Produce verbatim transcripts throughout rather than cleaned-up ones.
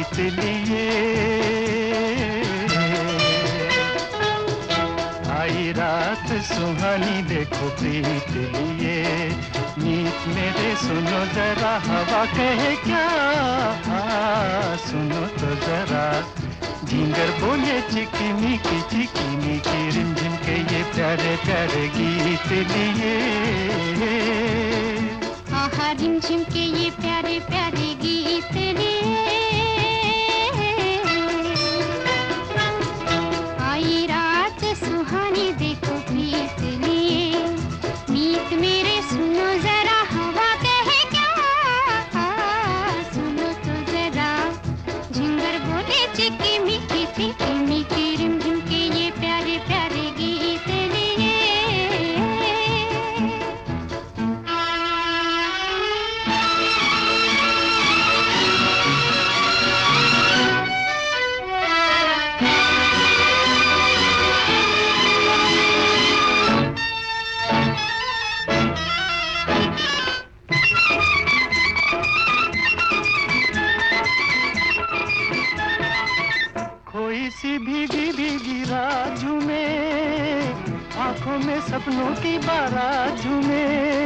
गीत लिए। आई रात सुहानी देखो प्रीत लिए, मीत मेरे सुनो जरा हवा कहे क्या, आ, सुनो तो जरा झिंगर बोले चिकी मिकी चिकी मिकी रिमझिम के ये प्यारे प्यारे गीत लिए। आहा रिमझिम के ये प्यारे प्यारे गीत लिए। आई रात सुहानी देखो प्रीत लिए, मीत मेरे सुनो जरा हवा कहे क्या, सुनो तो जरा झिंगर बोले चिकी मिकी चिकी मिकी रिमझिम के ये प्यारे प्यारे गीत लिए। कोई सी भीगी भीगी रात झूमे, आंखों में सपनों की बारात झूमे।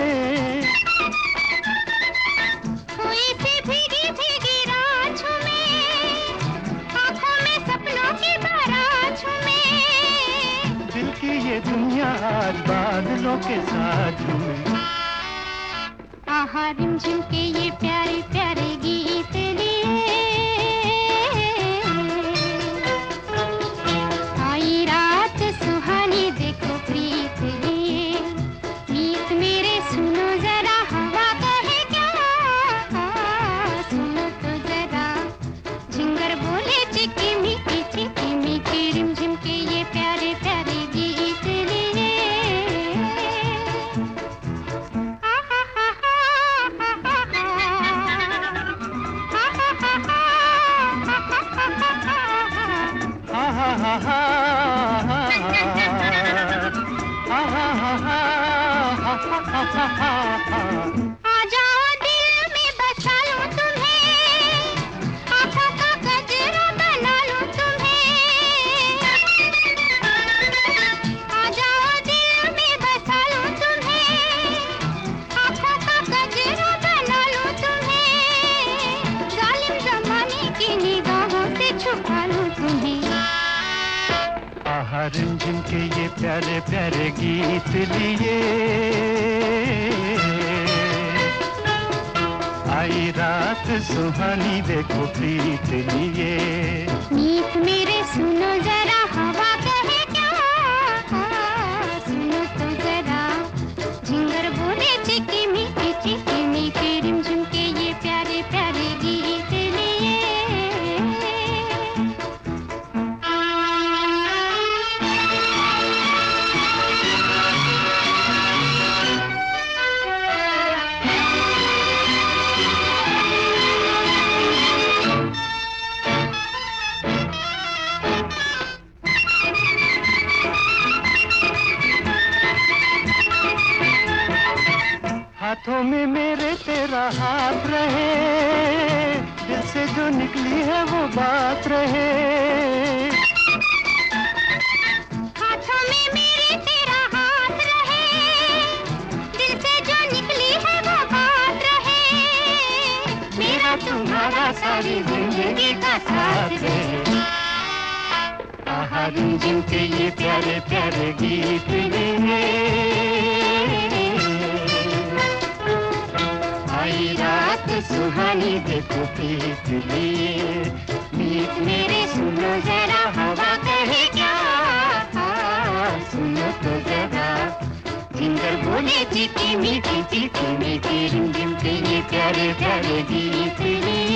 कोई सी भीगी भीगी रात झूमे, आंखों में सपनों की बारात झूमे। दिल की ये दुनिया आज बादलों के साथ झूमे। आहा रिमझिम के ये प्यारे प्यारे गीत लिए। आई रात सुहानी देखो प्रीत लिए, मीत मेरे सुनो जरा हवा कहे क्या, सुनो तो जरा झिंगर बोले चिकी मिकी चिकी मिकी रिमझिम के ये प्यारे प्यारे गीत लिए। आ जाओ दिल में बसा लूं तुम्हें, आँखों का गजरा बना लूं तुम्हें। आ जाओ दिल में बसा लूं तुम्हें, आँखों का गजरा बना लूं तुम्हें। जालिम ज़माने की निगाहों से छुपा लूं तुम्हें। आहा रिमझिम के ये प्यारे प्यारे गीत लिए। आई रात सुहानी देखो प्रीत लिए, मीत मेरे सुनो जरा हवा कहे क्या, सुनो तो जरा झिंगर बोले चिकी मिकी चिकी मिकी रिमझिम के ये प्यारे प्यारे गीत लिए। हाथों में मेरे तेरा हाथ रहे, दिल से जो निकली है वो बात रहे। हाथों में मेरे तेरा हाथ रहे, दिल से जो निकली है वो बात रहे। मेरा तुम्हारा सारी जिंदगी का साथ रहे। आहा रिमझिम के ये प्यारे प्यारे गीत लिए। आई रात सुहानी देखो प्रीत लिए, मीत मेरे सुनो जरा हवा कहे क्या, सुनो तो जरा झिंगर बोले चिकी मिकी चिकी मिकी रिमझिम के ये प्यारे प्यारे गीत लिए।